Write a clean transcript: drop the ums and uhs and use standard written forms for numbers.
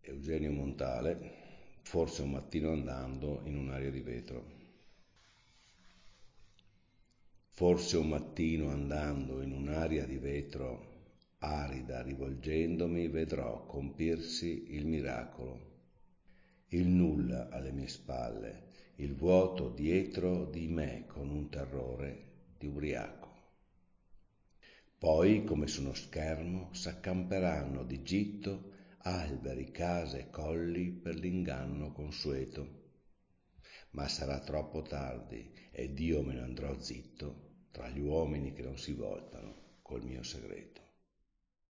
Eugenio Montale, forse un mattino andando in un'aria di vetro. Forse un mattino andando in un'aria di vetro arida rivolgendomi vedrò compirsi il miracolo. Il nulla alle mie spalle, il vuoto dietro di me con un terrore di ubriaco. Poi, come su uno schermo, s'accamperanno di gitto alberi, case e colli per l'inganno consueto. Ma sarà troppo tardi ed io me ne andrò zitto tra gli uomini che non si voltano col mio segreto.